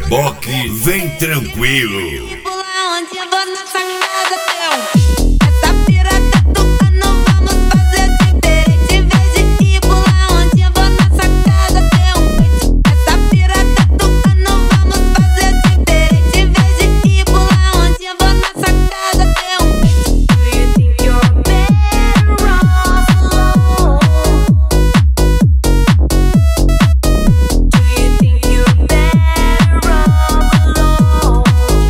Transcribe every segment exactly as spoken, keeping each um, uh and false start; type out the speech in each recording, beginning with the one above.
reboque, vem tranquilo. Pula onde eu vou na sacada, teu. Essa pirata tocando, vamos fazer diferente. Em vez de ir pular onde eu vou na sacada, teu. Essa pirata tocando, vamos fazer diferente. Em vez de ir pular onde eu vou na sacada, teu. Do you think you're better off alone? Do you think you're better off alone?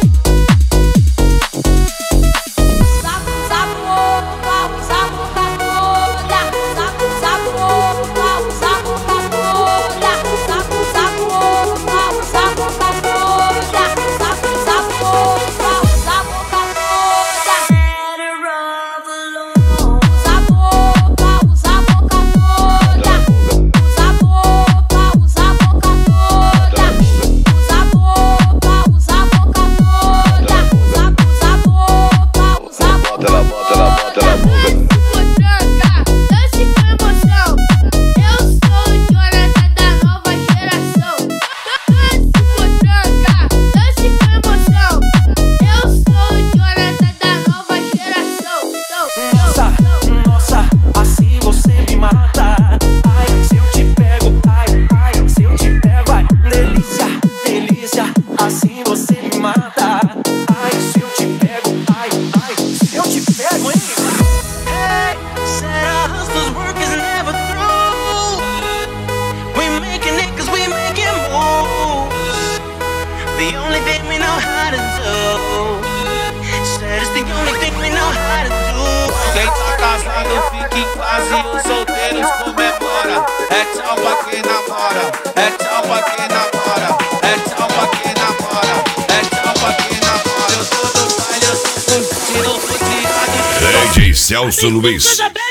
Sapo, sapo, sapo, sapo, capolha. Sapo, sapo, sapo, sapo, capolha. Sapo, sapo, sapo, sapo, capolha. Sapo, sapo, sapo, sapo, capolha. Better off alone. Sapo, sapo, sapo, capolha. Sapo, sapo, sapo, capolha. Sapo, sapo, sapo, capolha. Sapo, sapo, sapo, sapo. Bota ela, bota ela, bota ela, boca. Tranca, dance com emoção. Eu sou o Jonathan da nova geração. Dance com tranca, dance com emoção. Eu sou o Jonathan da nova geração. Nossa, nossa, assim você me mata. Ai, se eu te pego, ai, ai, se eu te pego, ai, delícia, delícia, assim você me mata. Ai, se eu te pego, ai, ai, se eu te pego, hein? Hey, said our hustle's work is never through. We making it cause we making moves. The only thing we know how to do. Said it's the only thing we know how to do. Quem tá casado fica em casa e os solteiros comemora. É tchau pra quem namora, é tchau pra quem namora, é tchau pra quem namora, é tchau pra quem namora. Eu tô no baile, eu tô curtindo, tô tirado. D J Celso Luiz.